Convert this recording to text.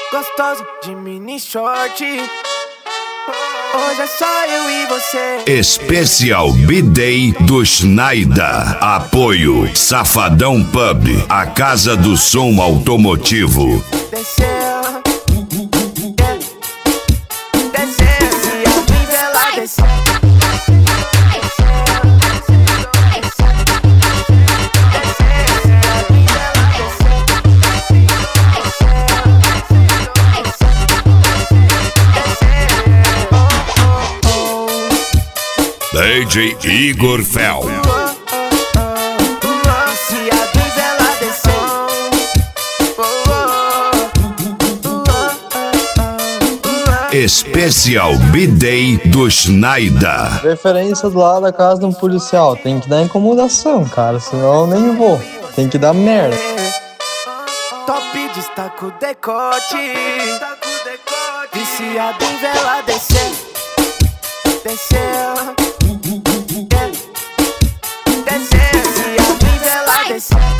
Gostoso de mini short. Hoje é só eu e você. Especial B-Day do Schneider. Apoio Safadão Pub, a casa do som automotivo. Desceu, desceu, se a fivela desceu. DJ Igor Fel. Se a fivela desceu. Especial B-Day do Schneider. Preferência do lado da casa de um policial. Tem que dar incomodação, cara, senão eu nem vou. Tem que dar merda. Top destaca o decote. E se a fivela desceu, desceu. Desceu, se a fivela desceu.